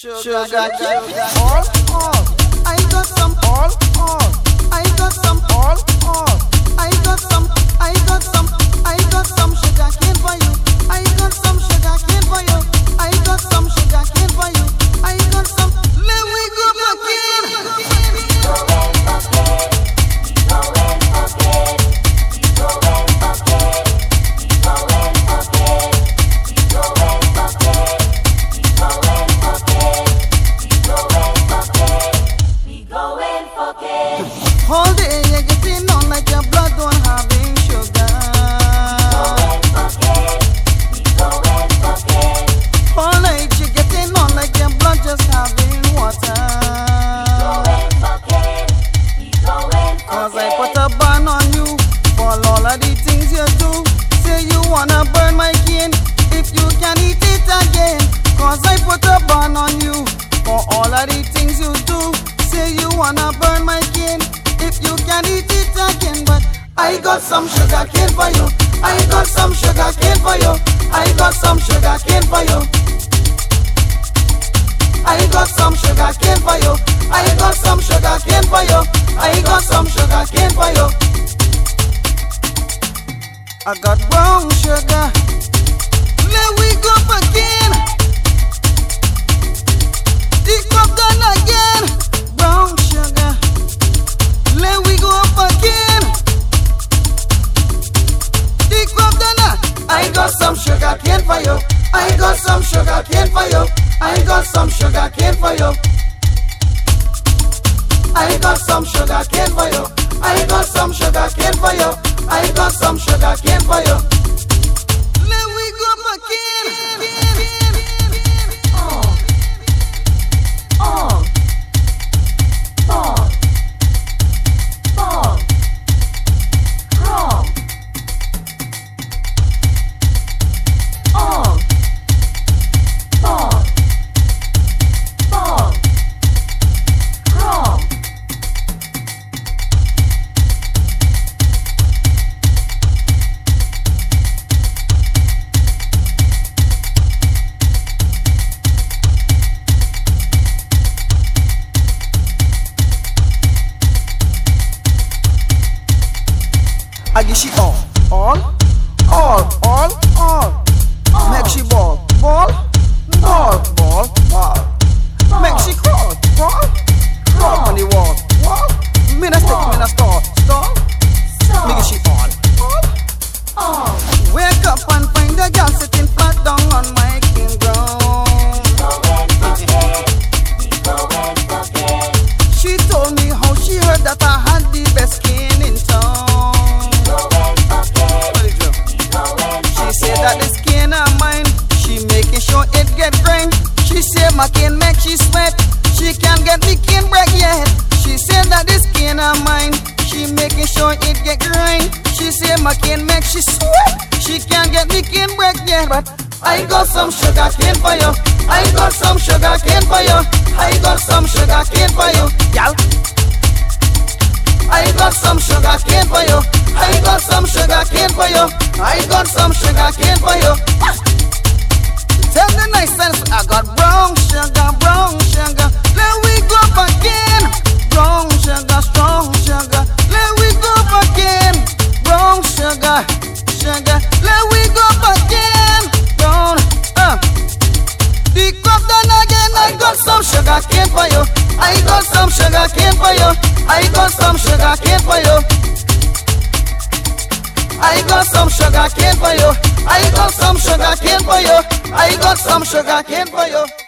Sugar cane, all. I got some all. I got some all. I got some sugar cane for you. I got some sugar cane for you. I got some sugar cane for you. I got some. Let me go again. All day you're getting on like your blood don't have any sugar. All night you're getting on like your blood just having water. Cause I put a ban on you for all of the things you do. Say you wanna burn my cane if you can eat it again. Cause I put a ban on you for all of the things you do. Say you wanna burn my cane if you can eat it again. But I got some sugar cane for you. I got some sugar cane for you. I got some sugar cane for you. I got some sugar cane for you. I got some sugar cane for you. I got some sugar cane for you. I got brown sugar. Let we go again. The cup done again. Brown sugar. Let we go up again. The cup done. I got some sugar cane for you. I got some sugar cane for you. I got some sugar cane for you. I got some sugar cane for you. I got some sugar cane for you. I got some sugar cane for you. Let we go up again. I give she all. Make she ball. Make she crawl on the wall. Me na stick, me na stall. Me give she all. Wake up and find a girl sitting flat down on my king ground. She told me how she heard that I had the best skin in town. She said that the skin of mine, she making sure it get grind. She said my cane make she sweat, she can't get me cane break yet. She said that the skin of mine, she making sure it get grind. She said my cane make she sweat, she can't get me cane break yet. But I got some sugar cane for you. I got some sugar cane for you. I got some sugar cane for you, y'all. I got some sugar cane for you. I got some sugar cane for you. I got some sugar cane for you. Tell the nice sense I got brown sugar. Let we go again. Brown sugar, strong sugar. Let we go again. Brown sugar. Let we go again. Brown. The cup done again. I got some sugar cane for you. I got some sugar cane for you. I got some sugar cane for you. I got some sugar cane for you. I got some sugar cane for you. I got some sugar cane for you.